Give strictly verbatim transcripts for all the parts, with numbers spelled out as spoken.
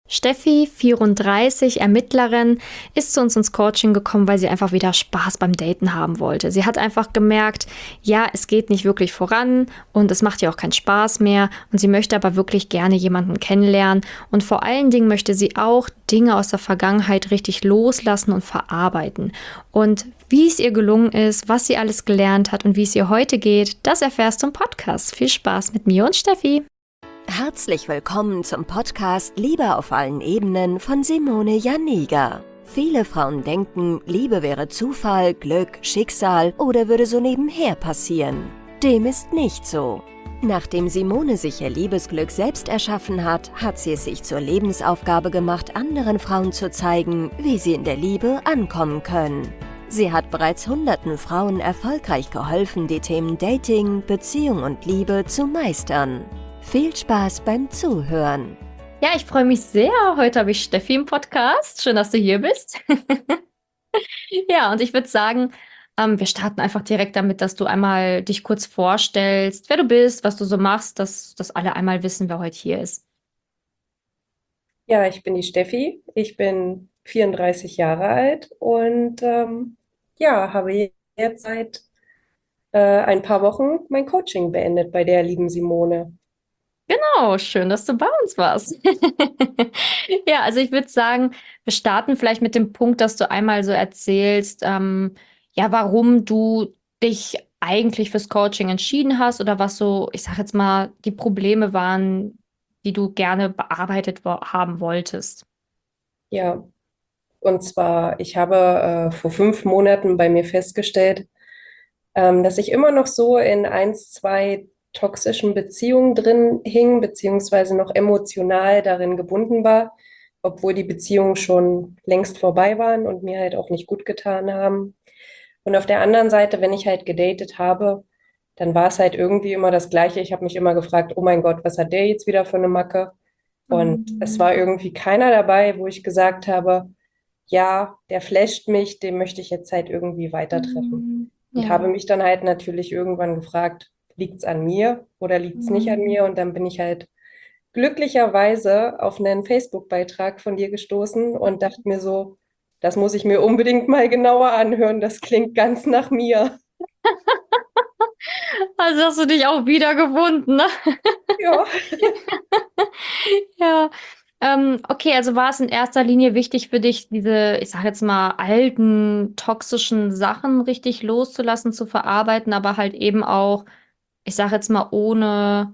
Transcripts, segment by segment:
Steffi, vierunddreißig, Ermittlerin, ist zu uns ins Coaching gekommen, weil sie einfach wieder Spaß beim Daten haben wollte. Sie hat einfach gemerkt, ja, es geht nicht wirklich voran und es macht ihr auch keinen Spaß mehr und sie möchte aber wirklich gerne jemanden kennenlernen und vor allen Dingen möchte sie auch Dinge aus der Vergangenheit richtig loslassen und verarbeiten. Und wie es ihr gelungen ist, was sie alles gelernt hat und wie es ihr heute geht, das erfährst du im Podcast. Viel Spaß mit mir und Steffi. Herzlich willkommen zum Podcast Liebe auf allen Ebenen von Simone Janiga. Viele Frauen denken, Liebe wäre Zufall, Glück, Schicksal oder würde so nebenher passieren. Dem ist nicht so. Nachdem Simone sich ihr Liebesglück selbst erschaffen hat, hat sie es sich zur Lebensaufgabe gemacht, anderen Frauen zu zeigen, wie sie in der Liebe ankommen können. Sie hat bereits hunderten Frauen erfolgreich geholfen, die Themen Dating, Beziehung und Liebe zu meistern. Viel Spaß beim Zuhören. Ja, ich freue mich sehr. Heute habe ich Steffi im Podcast. Schön, dass du hier bist. Ja, und ich würde sagen, ähm, wir starten einfach direkt damit, dass du einmal dich kurz vorstellst, wer du bist, was du so machst, dass, dass alle einmal wissen, wer heute hier ist. Ja, ich bin die Steffi. Ich bin vierunddreißig Jahre alt und ähm, ja, habe jetzt seit äh, ein paar Wochen mein Coaching beendet bei der lieben Simone. Genau, schön, dass du bei uns warst. Ja, also ich würde sagen, wir starten vielleicht mit dem Punkt, dass du einmal so erzählst, ähm, ja, warum du dich eigentlich fürs Coaching entschieden hast oder was so, ich sag jetzt mal, die Probleme waren, die du gerne bearbeitet wo haben wolltest. Ja, und zwar, ich habe äh, vor fünf Monaten bei mir festgestellt, ähm, dass ich immer noch so in eins, zwei toxischen Beziehungen drin hing, beziehungsweise noch emotional darin gebunden war, obwohl die Beziehungen schon längst vorbei waren und mir halt auch nicht gut getan haben. Und auf der anderen Seite, wenn ich halt gedatet habe, dann war es halt irgendwie immer das Gleiche. Ich habe mich immer gefragt, oh mein Gott, was hat der jetzt wieder für eine Macke? Und es Mhm. war irgendwie keiner dabei, wo ich gesagt habe, ja, der flasht mich, den möchte ich jetzt halt irgendwie weiter treffen. Mhm. Und Ja. habe mich dann halt natürlich irgendwann gefragt, liegt's an mir oder liegt's nicht an Mhm. mir? Und dann bin ich halt glücklicherweise auf einen Facebook-Beitrag von dir gestoßen und dachte mir so, das muss ich mir unbedingt mal genauer anhören. Das klingt ganz nach mir. Also hast du dich auch wiedergefunden, ne? Ja. Ja. Ähm, okay, also war es in erster Linie wichtig für dich, diese, ich sag jetzt mal, alten, toxischen Sachen richtig loszulassen, zu verarbeiten, aber halt eben auch, ich sag jetzt mal, ohne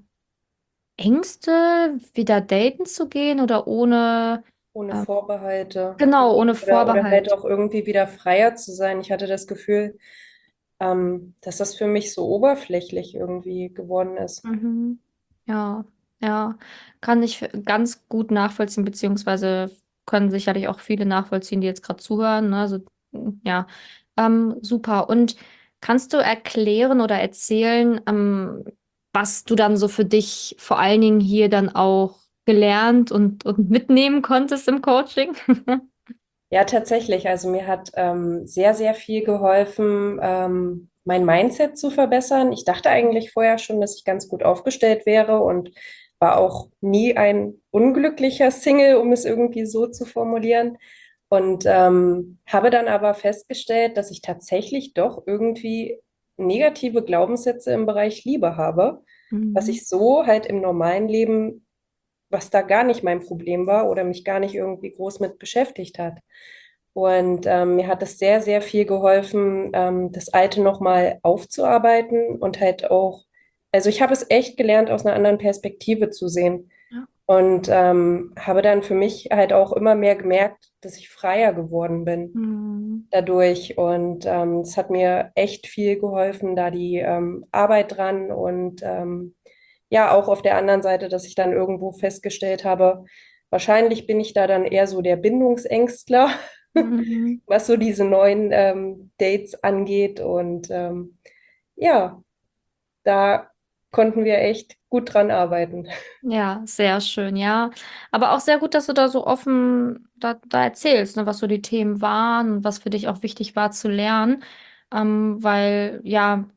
Ängste wieder daten zu gehen oder ohne, Ohne äh, Vorbehalte. genau, ohne Oder, oder halt Vorbehalt. auch irgendwie wieder freier zu sein. Ich hatte das Gefühl, ähm, dass das für mich so oberflächlich irgendwie geworden ist. Mhm. Ja, ja, kann ich ganz gut nachvollziehen, beziehungsweise können sicherlich auch viele nachvollziehen, die jetzt gerade zuhören. Ne? Also, mm, ja, ähm, super. Und kannst du erklären oder erzählen, ähm, was du dann so für dich vor allen Dingen hier dann auch gelernt und, und mitnehmen konntest im Coaching? Ja, tatsächlich. Also mir hat ähm, sehr, sehr viel geholfen, ähm, mein Mindset zu verbessern. Ich dachte eigentlich vorher schon, dass ich ganz gut aufgestellt wäre und war auch nie ein unglücklicher Single, um es irgendwie so zu formulieren. Und ähm, habe dann aber festgestellt, dass ich tatsächlich doch irgendwie negative Glaubenssätze im Bereich Liebe habe, was Mhm. ich so halt im normalen Leben, was da gar nicht mein Problem war oder mich gar nicht irgendwie groß mit beschäftigt hat. Und ähm, mir hat es sehr, sehr viel geholfen, ähm, das Alte nochmal aufzuarbeiten und halt auch, also ich habe es echt gelernt, aus einer anderen Perspektive zu sehen. Ja. Und ähm, habe dann für mich halt auch immer mehr gemerkt, dass ich freier geworden bin Mhm. dadurch. Und ähm, es hat mir echt viel geholfen, da die ähm, Arbeit dran und ähm, ja, auch auf der anderen Seite, dass ich dann irgendwo festgestellt habe, wahrscheinlich bin ich da dann eher so der Bindungsängstler, Mhm. was so diese neuen ähm, Dates angeht. Und ähm, ja, da konnten wir echt gut dran arbeiten. Ja, sehr schön, ja. Aber auch sehr gut, dass du da so offen da, da erzählst, ne, was so die Themen waren und was für dich auch wichtig war zu lernen. Ähm, weil, ja,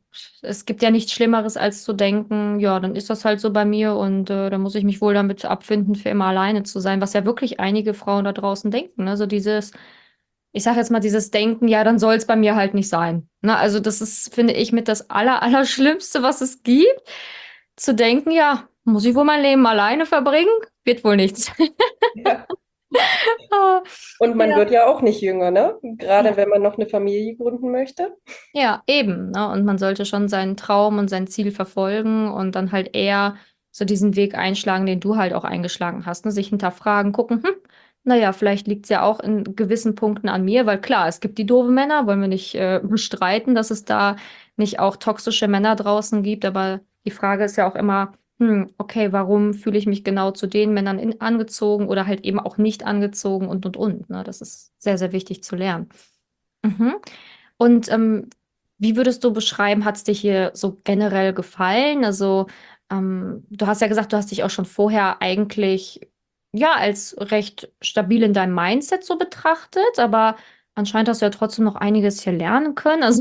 es gibt ja nichts Schlimmeres, als zu denken, ja, dann ist das halt so bei mir und äh, dann muss ich mich wohl damit abfinden, für immer alleine zu sein, was ja wirklich einige Frauen da draußen denken. Ne? Also dieses, ich sage jetzt mal, dieses Denken, ja, dann soll es bei mir halt nicht sein. Ne? Also das ist, finde ich, mit das Aller, Allerschlimmste, was es gibt, zu denken, ja, muss ich wohl mein Leben alleine verbringen? Wird wohl nichts. Ja. Ah, Und man ja. wird ja auch nicht jünger, ne? Gerade Ja. wenn man noch eine Familie gründen möchte. Ja, eben, ne? Und man sollte schon seinen Traum und sein Ziel verfolgen und dann halt eher so diesen Weg einschlagen, den du halt auch eingeschlagen hast, ne? Sich hinterfragen, gucken, hm, naja, vielleicht liegt es ja auch in gewissen Punkten an mir, weil klar, es gibt die doofen Männer, wollen wir nicht äh, bestreiten, dass es da nicht auch toxische Männer draußen gibt, aber die Frage ist ja auch immer, hm, okay, warum fühle ich mich genau zu den Männern in, angezogen oder halt eben auch nicht angezogen und und und, ne? Das ist sehr, sehr wichtig zu lernen. Mhm. Und ähm, wie würdest du beschreiben, hat es dir hier so generell gefallen? Also, ähm, du hast ja gesagt, du hast dich auch schon vorher eigentlich ja als recht stabil in deinem Mindset so betrachtet, aber anscheinend hast du ja trotzdem noch einiges hier lernen können. Also,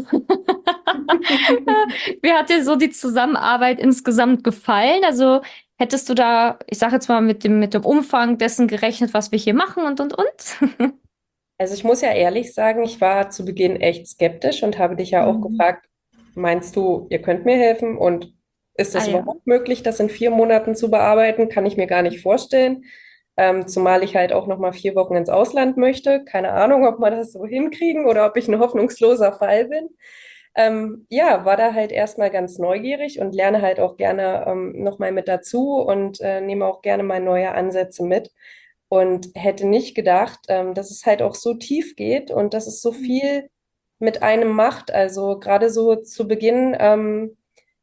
wie hat dir so die Zusammenarbeit insgesamt gefallen? Also, hättest du da, ich sage jetzt mal, mit dem, mit dem Umfang dessen gerechnet, was wir hier machen und und und? Also ich muss ja ehrlich sagen, ich war zu Beginn echt skeptisch und habe dich ja auch Mhm. gefragt, meinst du, ihr könnt mir helfen? Und ist Ah das ja. überhaupt möglich, das in vier Monaten zu bearbeiten? Kann ich mir gar nicht vorstellen. Ähm, zumal ich halt auch noch mal vier Wochen ins Ausland möchte. Keine Ahnung, ob wir das so hinkriegen oder ob ich ein hoffnungsloser Fall bin. Ähm, ja, war da halt erstmal ganz neugierig und lerne halt auch gerne ähm, noch mal mit dazu und äh, nehme auch gerne mal neue Ansätze mit. Und hätte nicht gedacht, ähm, dass es halt auch so tief geht und dass es so viel mit einem macht. Also gerade so zu Beginn, ähm,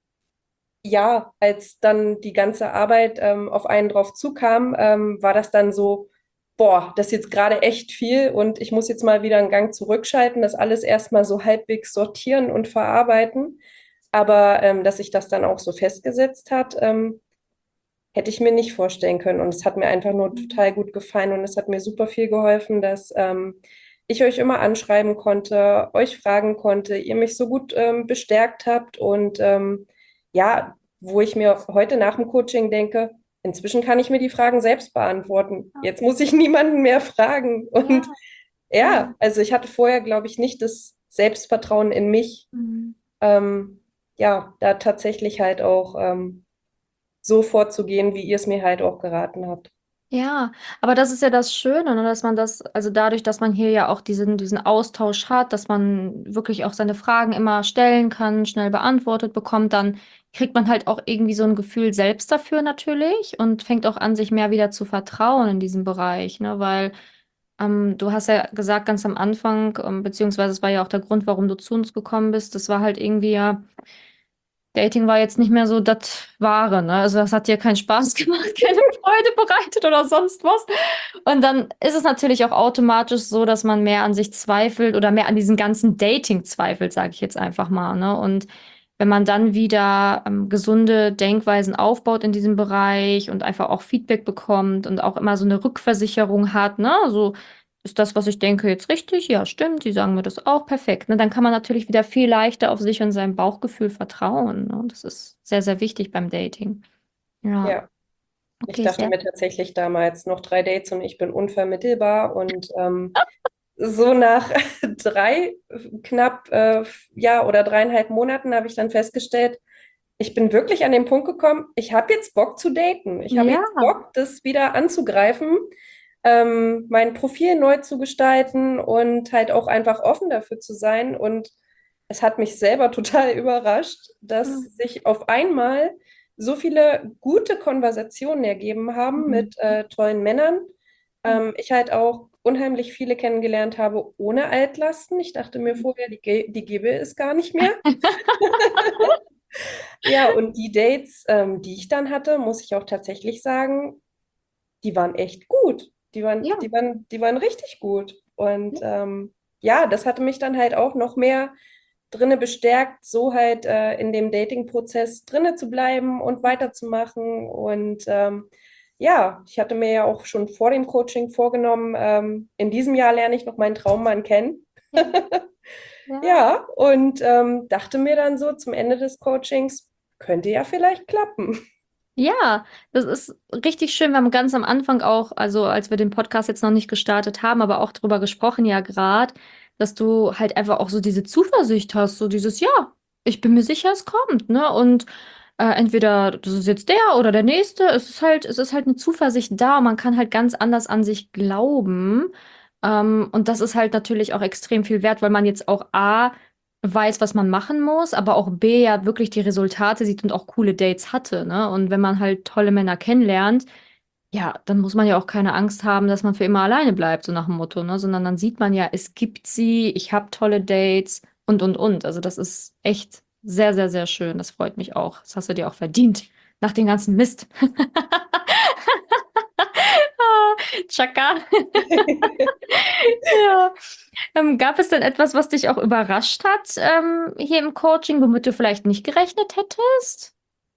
ja, als dann die ganze Arbeit ähm, auf einen drauf zukam, ähm, war das dann so, boah, das ist jetzt gerade echt viel und ich muss jetzt mal wieder einen Gang zurückschalten, das alles erstmal so halbwegs sortieren und verarbeiten. Aber ähm, dass sich das dann auch so festgesetzt hat, ähm, hätte ich mir nicht vorstellen können. Und es hat mir einfach nur total gut gefallen und es hat mir super viel geholfen, dass ähm, ich euch immer anschreiben konnte, euch fragen konnte, ihr mich so gut ähm, bestärkt habt und ähm, ja, wo ich mir heute nach dem Coaching denke, inzwischen kann ich mir die Fragen selbst beantworten. Jetzt muss ich niemanden mehr fragen. Und Ja. ja, also ich hatte vorher, glaube ich, nicht das Selbstvertrauen in mich, Mhm. ähm, ja, da tatsächlich halt auch ähm, so vorzugehen, wie ihr es mir halt auch geraten habt. Ja, aber das ist ja das Schöne, ne, dass man das, also dadurch, dass man hier ja auch diesen, diesen Austausch hat, dass man wirklich auch seine Fragen immer stellen kann, schnell beantwortet bekommt, dann kriegt man halt auch irgendwie so ein Gefühl selbst dafür natürlich und fängt auch an, sich mehr wieder zu vertrauen in diesem Bereich, ne, weil ähm, du hast ja gesagt ganz am Anfang, ähm, beziehungsweise es war ja auch der Grund, warum du zu uns gekommen bist, das war halt irgendwie ja Dating war jetzt nicht mehr so das Wahre, ne? Also das hat dir keinen Spaß gemacht, keine Freude bereitet oder sonst was. Und dann ist es natürlich auch automatisch so, dass man mehr an sich zweifelt oder mehr an diesen ganzen Dating zweifelt, sage ich jetzt einfach mal, ne? Und wenn man dann wieder ähm, gesunde Denkweisen aufbaut in diesem Bereich und einfach auch Feedback bekommt und auch immer so eine Rückversicherung hat, ne? So ist das, was ich denke, jetzt richtig? Ja, stimmt. Die sagen mir das auch perfekt. Ne? Dann kann man natürlich wieder viel leichter auf sich und sein Bauchgefühl vertrauen. Ne? Das ist sehr, sehr wichtig beim Dating. Ja, Ja, ich okay, dachte sehr. mir tatsächlich damals noch drei Dates und ich bin unvermittelbar und ähm, so nach drei, knapp, äh, ja, oder dreieinhalb Monaten habe ich dann festgestellt, ich bin wirklich an den Punkt gekommen, ich habe jetzt Bock zu daten. Ich habe Ja. jetzt Bock, das wieder anzugreifen, ähm, mein Profil neu zu gestalten und halt auch einfach offen dafür zu sein. Und es hat mich selber total überrascht, dass sich auf einmal so viele gute Konversationen ergeben haben Mhm. mit äh, tollen Männern. Ähm, ich halt auch unheimlich viele kennengelernt habe ohne Altlasten. Ich dachte mir vorher, die, Ge- die gäbe es gar nicht mehr. Ja, und die Dates, ähm, die ich dann hatte, muss ich auch tatsächlich sagen, die waren echt gut. Die waren, Ja. die waren, die waren richtig gut. Und ähm, ja, das hatte mich dann halt auch noch mehr drinne bestärkt, so halt äh, in dem Dating-Prozess drinne zu bleiben und weiterzumachen. Und ähm, ja, ich hatte mir ja auch schon vor dem Coaching vorgenommen, ähm, in diesem Jahr lerne ich noch meinen Traummann kennen. Ja. Ja. Ja, und ähm, dachte mir dann so zum Ende des Coachings, könnte ja vielleicht klappen. Ja, das ist richtig schön. Wir haben ganz am Anfang auch, also als wir den Podcast jetzt noch nicht gestartet haben, aber auch drüber gesprochen, ja, gerade, dass du halt einfach auch so diese Zuversicht hast, so dieses, ja, ich bin mir sicher, es kommt, ne? Und äh, entweder das ist jetzt der oder der nächste, es ist halt, es ist halt eine Zuversicht da und man kann halt ganz anders an sich glauben. Ähm, und das ist halt natürlich auch extrem viel wert, weil man jetzt auch A, weiß, was man machen muss, aber auch B, ja wirklich die Resultate sieht und auch coole Dates hatte, ne? Und wenn man halt tolle Männer kennenlernt, ja, dann muss man ja auch keine Angst haben, dass man für immer alleine bleibt, so nach dem Motto, ne? Sondern dann sieht man ja, es gibt sie, ich habe tolle Dates und, und, und. Also das ist echt sehr, sehr, sehr schön. Das freut mich auch. Das hast du dir auch verdient. Nach dem ganzen Mist. Ah, Chaka. Ja. Ähm, gab es denn etwas, was dich auch überrascht hat, ähm, hier im Coaching, womit du vielleicht nicht gerechnet hättest?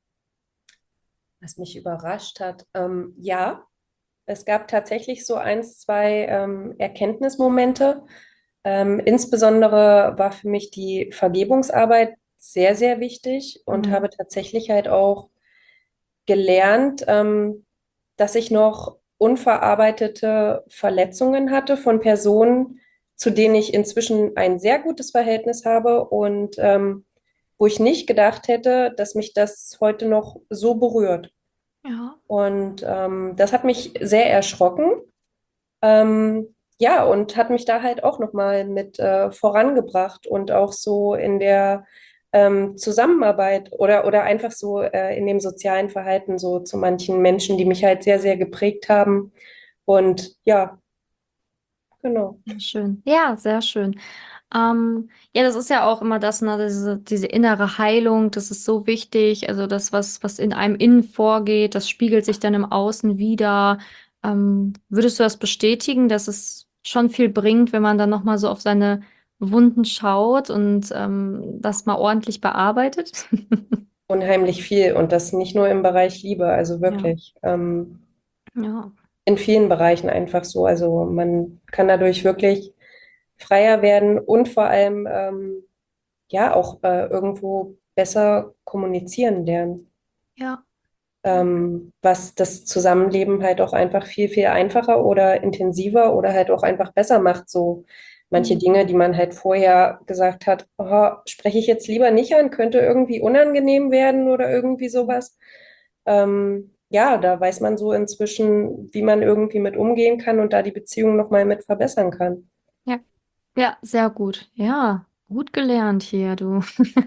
Was mich überrascht hat, ähm, ja, es gab tatsächlich so eins, zwei ähm, Erkenntnismomente. Ähm, insbesondere war für mich die Vergebungsarbeit sehr, sehr wichtig und Mhm. habe tatsächlich halt auch gelernt, ähm, dass ich noch unverarbeitete Verletzungen hatte von Personen, zu denen ich inzwischen ein sehr gutes Verhältnis habe und ähm, wo ich nicht gedacht hätte, dass mich das heute noch so berührt. Ja. Und ähm, das hat mich sehr erschrocken. Ähm, ja, und hat mich da halt auch nochmal mit äh, vorangebracht und auch so in der ähm, Zusammenarbeit oder, oder einfach so äh, in dem sozialen Verhalten so zu manchen Menschen, die mich halt sehr, sehr geprägt haben. Und ja, genau. Sehr schön. Ja, sehr schön. Ähm, ja, das ist ja auch immer das, ne, diese, diese innere Heilung, das ist so wichtig. Also das, was, was in einem innen vorgeht, das spiegelt sich dann im Außen wieder. Ähm, würdest du das bestätigen, dass es schon viel bringt, wenn man dann nochmal so auf seine Wunden schaut und ähm, das mal ordentlich bearbeitet? Unheimlich viel und das nicht nur im Bereich Liebe, also Ja, wirklich ähm, ja, in vielen Bereichen einfach so. Also man kann dadurch wirklich freier werden und vor allem ähm, ja auch äh, irgendwo besser kommunizieren lernen, ja. Ja. ähm, was das Zusammenleben halt auch einfach viel, viel einfacher oder intensiver oder halt auch einfach besser macht. So manche Mhm. Dinge, die man halt vorher gesagt hat, oh, spreche ich jetzt lieber nicht an, könnte irgendwie unangenehm werden oder irgendwie sowas. Ähm, ja, da weiß man so inzwischen, wie man irgendwie mit umgehen kann und da die Beziehung nochmal mit verbessern kann. Ja. Ja, sehr gut. Ja, gut gelernt hier, du.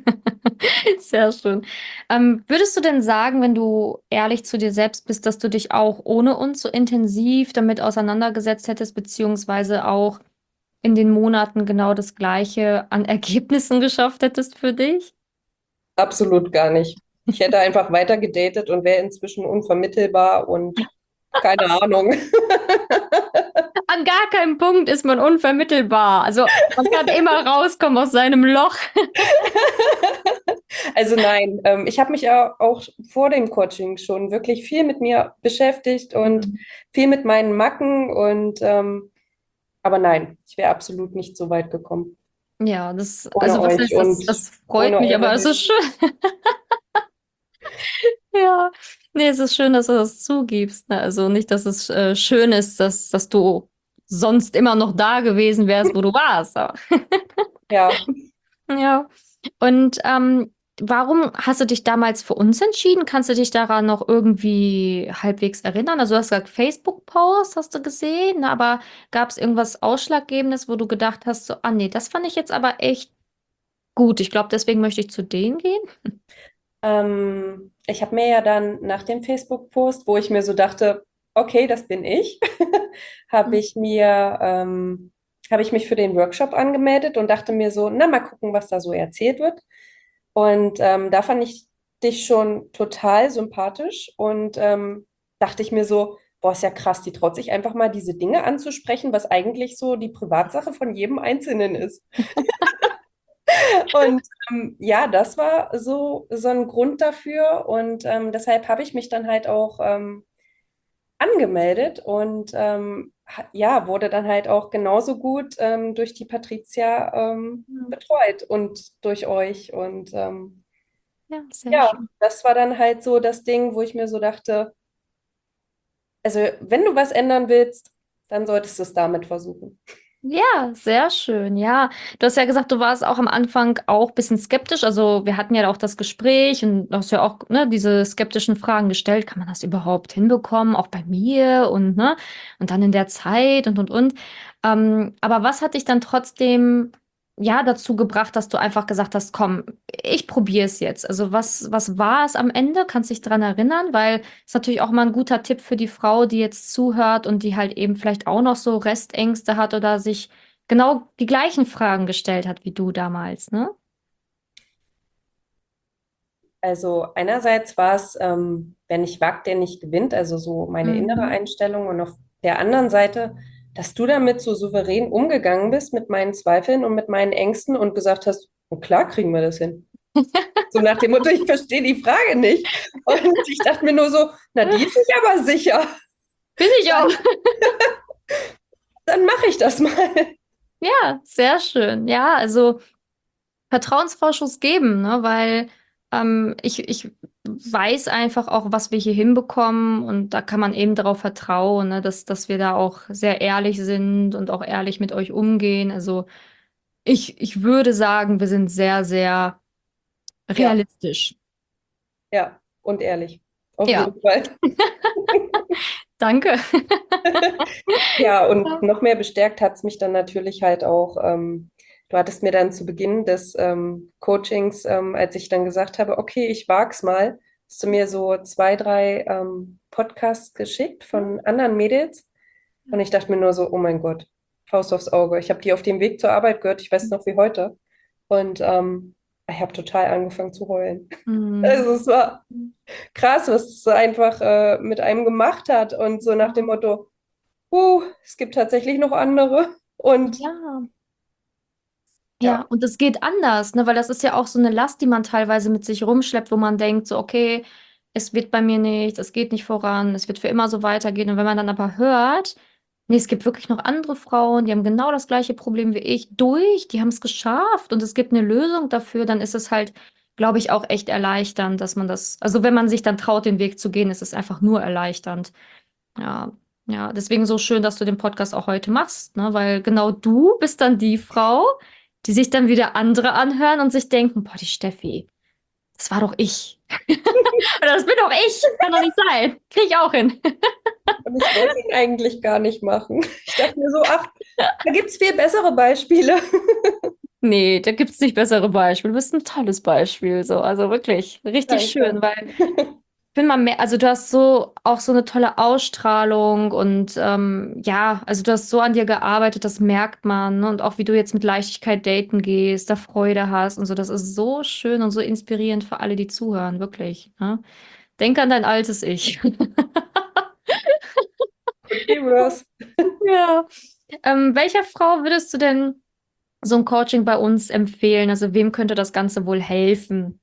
Sehr schön. Ähm, würdest du denn sagen, wenn du ehrlich zu dir selbst bist, dass du dich auch ohne uns so intensiv damit auseinandergesetzt hättest, beziehungsweise auch in den Monaten genau das Gleiche an Ergebnissen geschafft hättest für dich? Absolut gar nicht. Ich hätte einfach weiter gedatet und wäre inzwischen unvermittelbar und keine Ahnung. An gar keinem Punkt ist man unvermittelbar. Also man kann immer rauskommen aus seinem Loch. Also nein, ähm, ich habe mich ja auch vor dem Coaching schon wirklich viel mit mir beschäftigt und Mhm. viel mit meinen Macken und ähm, aber nein, ich wäre absolut nicht so weit gekommen. Ja, das, Ohne also was euch heißt das? und Das freut ohne mich, eure aber es ist Hilfe. schön. Ja, nee, es ist schön, dass du das zugibst. Ne? Also nicht, dass es äh, schön ist, dass, dass du sonst immer noch da gewesen wärst, wo du warst. Aber, Ja, ja. Und ähm, warum hast du dich damals für uns entschieden? Kannst du dich daran noch irgendwie halbwegs erinnern? Also du hast gesagt, Facebook-Post hast du gesehen, ne? Aber gab es irgendwas Ausschlaggebendes, wo du gedacht hast, so, ah nee, das fand ich jetzt aber echt gut. Ich glaube, deswegen möchte ich zu denen gehen. ähm, ich habe mir ja dann nach dem Facebook-Post, wo ich mir so dachte, okay, das bin ich, habe ich mir, ähm, habe ich mich für den Workshop angemeldet und dachte mir so, na, mal gucken, was da so erzählt wird. Und ähm, da fand ich dich schon total sympathisch und ähm, dachte ich mir so, boah, ist ja krass, die traut sich einfach mal diese Dinge anzusprechen, was eigentlich so die Privatsache von jedem Einzelnen ist. Und ähm, ja, das war so, so ein Grund dafür und ähm, deshalb habe ich mich dann halt auch ähm, angemeldet und ähm, ja, wurde dann halt auch genauso gut ähm, durch die Patricia ähm, Mhm. betreut und durch euch. Und ähm, Ja, sehr ja, schön. das war dann halt so das Ding, wo ich mir so dachte, also wenn du was ändern willst, dann solltest du es damit versuchen. Ja, sehr schön. Ja, du hast ja gesagt, du warst auch am Anfang auch ein bisschen skeptisch. Also wir hatten ja auch das Gespräch und du hast ja auch, ne, diese skeptischen Fragen gestellt. Kann man das überhaupt hinbekommen? Auch bei mir und ne, und dann in der Zeit und und und. Ähm, aber was hat dich dann trotzdem ja dazu gebracht, dass du einfach gesagt hast, komm, ich probiere es jetzt. Also was was war es am Ende? Kannst du dich dran erinnern? Weil ist natürlich auch mal ein guter Tipp für die Frau, die jetzt zuhört und die halt eben vielleicht auch noch so Restängste hat oder sich genau die gleichen Fragen gestellt hat wie du damals, ne? Also einerseits war es, ähm, wer nicht wagt, der nicht gewinnt, also so meine innere Mhm. Einstellung. Und auf der anderen Seite, dass du damit so souverän umgegangen bist mit meinen Zweifeln und mit meinen Ängsten und gesagt hast, oh, klar kriegen wir das hin. So nach dem Motto, ich verstehe die Frage nicht. Und ich dachte mir nur so, na, die ist sich aber sicher. Bin ich auch. Dann mache ich das mal. Ja, sehr schön. Ja, also Vertrauensvorschuss geben, ne? Weil ähm, ich, ich weiß einfach auch, was wir hier hinbekommen und da kann man eben darauf vertrauen, ne? Dass, dass wir da auch sehr ehrlich sind und auch ehrlich mit euch umgehen. Also ich, ich würde sagen, wir sind sehr, sehr Ja, realistisch. ja, und ehrlich. Auf Ja, jeden Fall. danke. Ja, und noch mehr bestärkt hat es mich dann natürlich halt auch, ähm, du hattest mir dann zu Beginn des ähm, Coachings, ähm, als ich dann gesagt habe, okay, ich wag's mal, hast du mir so zwei, drei ähm, Podcasts geschickt von anderen Mädels und ich dachte mir nur so, oh mein Gott, Faust aufs Auge. Ich habe die auf dem Weg zur Arbeit gehört, ich weiß noch wie heute. Und ähm, ich habe total angefangen zu heulen. Hm. Also es war krass, was es einfach äh, mit einem gemacht hat und so nach dem Motto, uh, es gibt tatsächlich noch andere. Und Ja. Ja, ja, und es geht anders, ne? Weil das ist ja auch so eine Last, die man teilweise mit sich rumschleppt, wo man denkt, so, okay, es wird bei mir nicht, es geht nicht voran, es wird für immer so weitergehen. Und wenn man dann aber hört, nee, es gibt wirklich noch andere Frauen, die haben genau das gleiche Problem wie ich durch, die haben es geschafft und es gibt eine Lösung dafür, dann ist es halt, glaube ich, auch echt erleichternd, dass man das, also wenn man sich dann traut, den Weg zu gehen, ist es einfach nur erleichternd. Ja, ja, deswegen so schön, dass du den Podcast auch heute machst, ne? Weil genau du bist dann die Frau, die sich dann wieder andere anhören und sich denken, boah, die Steffi, das war doch ich. Oder das bin doch ich. Kann doch nicht sein. Krieg ich auch hin. und ich wollte ihn eigentlich gar nicht machen. Ich dachte mir so, ach, da gibt es viel bessere Beispiele. Nee, da gibt's nicht bessere Beispiele. Du bist ein tolles Beispiel. So, also wirklich richtig Danke. schön, weil ich finde man mehr, also du hast so auch so eine tolle Ausstrahlung und ähm, ja, also du hast so an dir gearbeitet, das merkt man, ne? Und auch wie du jetzt mit Leichtigkeit daten gehst, da Freude hast und so, das ist so schön und so inspirierend für alle, die zuhören, wirklich. Ne? Denk an dein altes Ich. Could be worse. Ja. Ähm, welcher Frau würdest du denn so ein Coaching bei uns empfehlen? Also wem könnte das Ganze wohl helfen?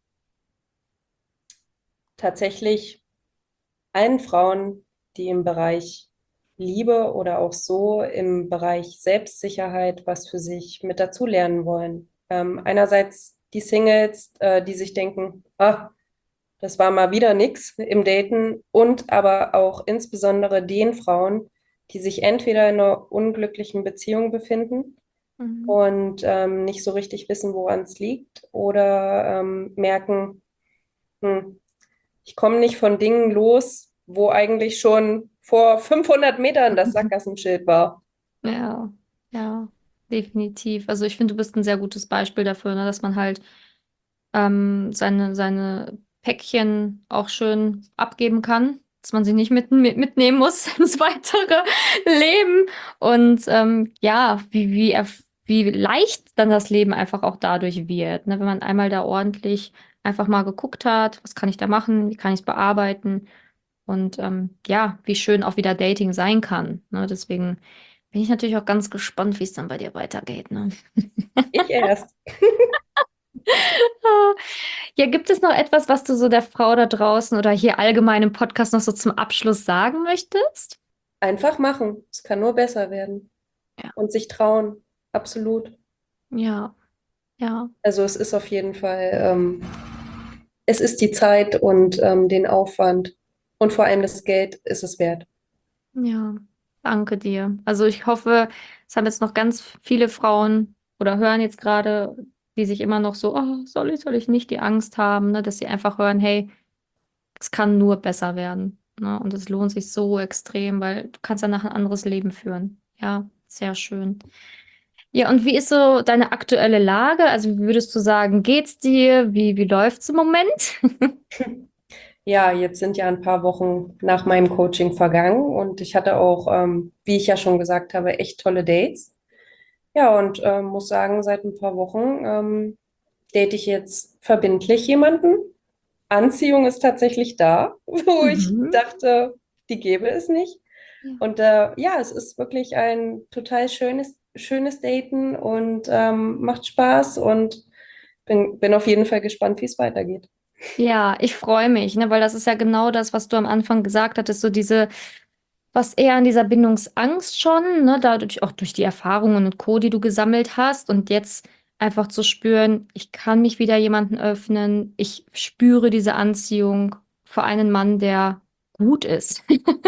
Tatsächlich allen Frauen, die im Bereich Liebe oder auch so im Bereich Selbstsicherheit was für sich mit dazu lernen wollen. Ähm, einerseits die Singles, äh, die sich denken, ah, das war mal wieder nix im Daten und aber auch insbesondere den Frauen, die sich entweder in einer unglücklichen Beziehung befinden Mhm. und ähm, nicht so richtig wissen, woran es liegt oder ähm, merken, hm, ich komme nicht von Dingen los, wo eigentlich schon vor fünfhundert Metern das Sackgassenschild war. Ja, ja, definitiv. Also ich finde, du bist ein sehr gutes Beispiel dafür, ne, dass man halt ähm, seine, seine Päckchen auch schön abgeben kann, dass man sie nicht mit, mit, mitnehmen muss ins weitere Leben. Und ähm, ja, wie, wie, erf- wie leicht dann das Leben einfach auch dadurch wird, ne? Wenn man einmal da ordentlich einfach mal geguckt hat, was kann ich da machen, wie kann ich es bearbeiten und ähm, ja, wie schön auch wieder Dating sein kann. Ne? Deswegen bin ich natürlich auch ganz gespannt, wie es dann bei dir weitergeht. Ne? Ich erst. Ja, gibt es noch etwas, was du so der Frau da draußen oder hier allgemein im Podcast noch so zum Abschluss sagen möchtest? einfach machen. Es kann nur besser werden. Ja. Und sich trauen. Absolut. Ja, ja, Also es ist auf jeden Fall, ähm, es ist die Zeit und ähm, den Aufwand und vor allem das Geld ist es wert. ja. Danke dir. Also ich hoffe, es haben jetzt noch ganz viele Frauen oder hören jetzt gerade, die sich immer noch so, oh, soll ich, soll ich nicht, die Angst haben, ne, dass sie einfach hören, hey, es kann nur besser werden. Ne? Und es lohnt sich so extrem, weil du kannst danach ein anderes Leben führen. Ja, sehr schön. Ja, und wie ist so deine aktuelle Lage? Also, wie würdest du sagen, geht's dir? Wie, wie läuft's im Moment? Ja, jetzt sind ja ein paar Wochen nach meinem Coaching vergangen und ich hatte auch, ähm, wie ich ja schon gesagt habe, echt tolle Dates. Ja, und ähm, muss sagen, seit ein paar Wochen ähm, date ich jetzt verbindlich jemanden. Anziehung ist tatsächlich da, wo ich Mhm. dachte, die gäbe es nicht. Ja. Und äh, ja, es ist wirklich ein total schönes, schönes Daten und ähm, macht Spaß und bin, bin auf jeden Fall gespannt, wie es weitergeht. Ja, ich freue mich, ne, weil das ist ja genau das, was du am Anfang gesagt hattest, so diese, was eher an dieser Bindungsangst schon, ne, dadurch auch durch die Erfahrungen und Co., die du gesammelt hast und jetzt einfach zu spüren, ich kann mich wieder jemanden öffnen, ich spüre diese Anziehung für einen Mann, der gut ist.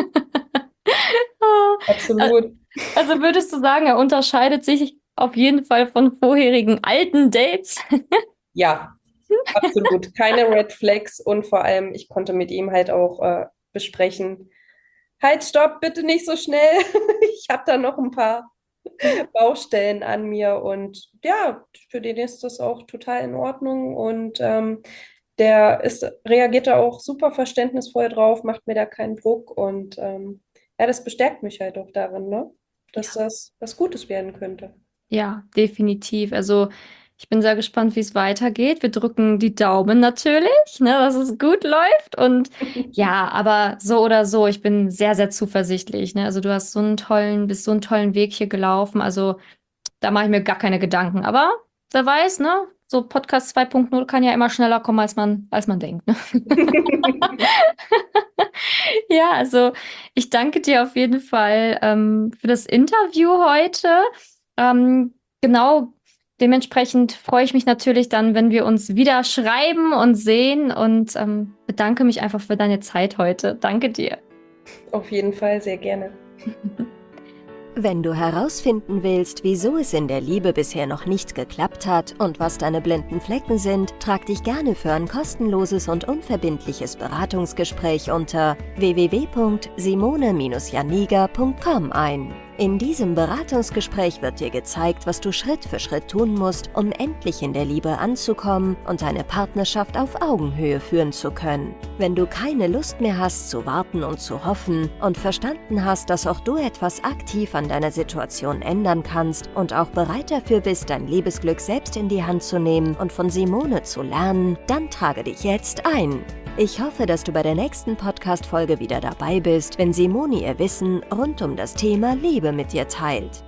Ah, Absolut. also würdest du sagen, er unterscheidet sich auf jeden Fall von vorherigen alten Dates? Ja, absolut. Keine Red Flags und vor allem, ich konnte mit ihm halt auch äh, besprechen, halt, stopp, bitte nicht so schnell. Ich habe da noch ein paar Baustellen an mir und ja, für den ist das auch total in Ordnung und ähm, der ist, reagiert da auch super verständnisvoll drauf, macht mir da keinen Druck und ähm, ja, das bestärkt mich halt auch darin, ne? Dass Ja. das was Gutes werden könnte. Ja, definitiv. Also ich bin sehr gespannt, wie es weitergeht. Wir drücken die Daumen natürlich, ne, dass es gut läuft. Und ja, aber so oder so, ich bin sehr, sehr zuversichtlich. Ne? Also du hast so einen tollen, bist so einen tollen Weg hier gelaufen. Also da mache ich mir gar keine Gedanken. Aber wer weiß, ne? So Podcast zwei Punkt null kann ja immer schneller kommen, als man, als man denkt. Ne? Ja, also ich danke dir auf jeden Fall ähm, für das Interview heute. Ähm, genau, dementsprechend freue ich mich natürlich dann, wenn wir uns wieder schreiben und sehen und ähm, bedanke mich einfach für deine Zeit heute. Danke dir. Auf jeden Fall sehr gerne. Wenn du herausfinden willst, wieso es in der Liebe bisher noch nicht geklappt hat und was deine blinden Flecken sind, trag dich gerne für ein kostenloses und unverbindliches Beratungsgespräch unter w w w punkt simone janiga punkt com ein. In diesem Beratungsgespräch wird dir gezeigt, was du Schritt für Schritt tun musst, um endlich in der Liebe anzukommen und deine Partnerschaft auf Augenhöhe führen zu können. Wenn du keine Lust mehr hast zu warten und zu hoffen und verstanden hast, dass auch du etwas aktiv an deiner Situation ändern kannst und auch bereit dafür bist, dein Liebesglück selbst in die Hand zu nehmen und von Simone zu lernen, dann trage dich jetzt ein. Ich hoffe, dass du bei der nächsten Podcast-Folge wieder dabei bist, wenn Simone ihr Wissen rund um das Thema Liebe mit dir teilt.